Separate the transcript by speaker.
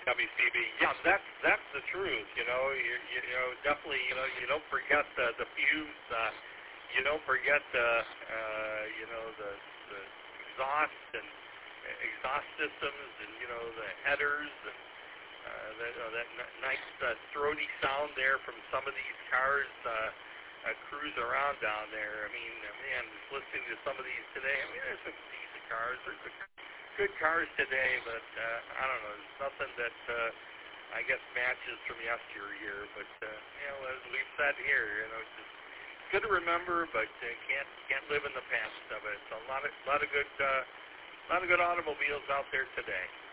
Speaker 1: WCB. Yeah, that's the truth. You know, definitely. You don't forget the fuse. You don't forget the exhaust and exhaust systems, and the headers, and that nice throaty sound there from some of these cars cruise around down there. I mean, man, just listening to some of these today. I mean, there's some decent cars. There's some good cars today, but I don't know. There's nothing that I guess matches from yesteryear. But as we've said here, it's just good to remember, but can't live in the past of it. So a lot of good automobiles out there today.